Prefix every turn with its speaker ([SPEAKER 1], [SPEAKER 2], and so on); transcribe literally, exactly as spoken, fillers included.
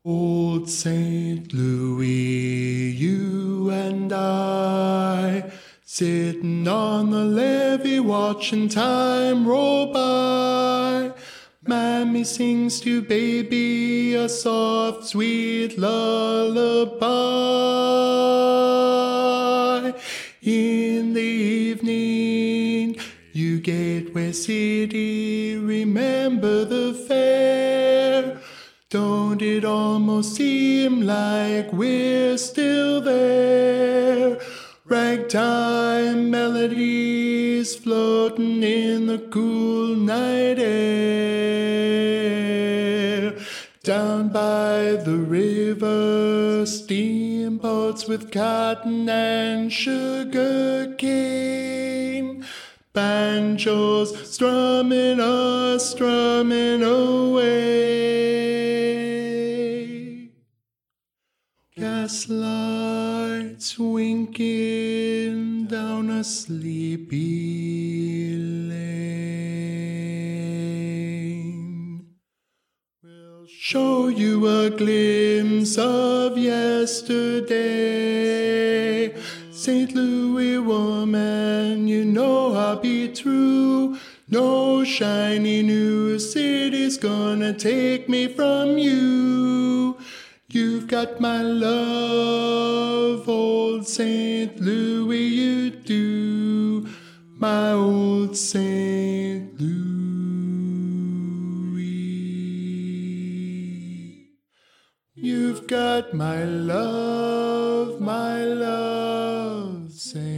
[SPEAKER 1] Old Saint Louis, you and I, sitting on the levee watching time roll by. Mammy sings to baby a soft, sweet lullaby. In the evening, you Gateway City, remember the fair. Don't it almost seem like we're still there? Ragtime melodies floating in the cool night air. Down by the river, steamboats with cotton and sugar cane. Banjos strumming us, strumming away. Gaslights winking down a sleepy lane. We'll show you a glimpse of yesterday. Saint Louis woman, you know I'll be true. No shiny new city's gonna take me from you. You've got my love, old Saint Louis, you do. My old Saint Louis. You've got my love, my love, Saint